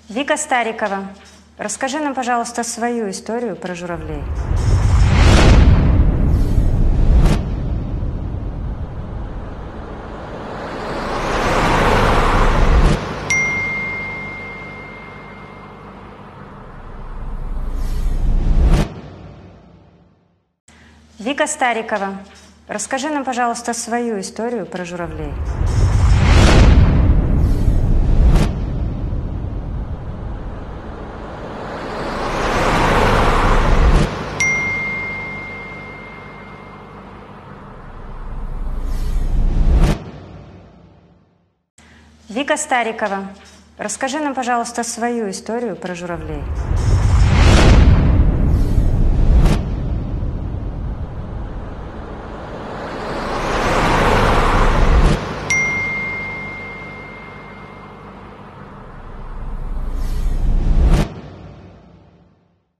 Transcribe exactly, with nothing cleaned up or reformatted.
Вика Старикова, расскажи нам, пожалуйста, свою историю про журавлей. Вика Старикова, расскажи нам, пожалуйста, свою историю про журавлей. Вика Старикова, расскажи нам, пожалуйста, свою историю про журавлей.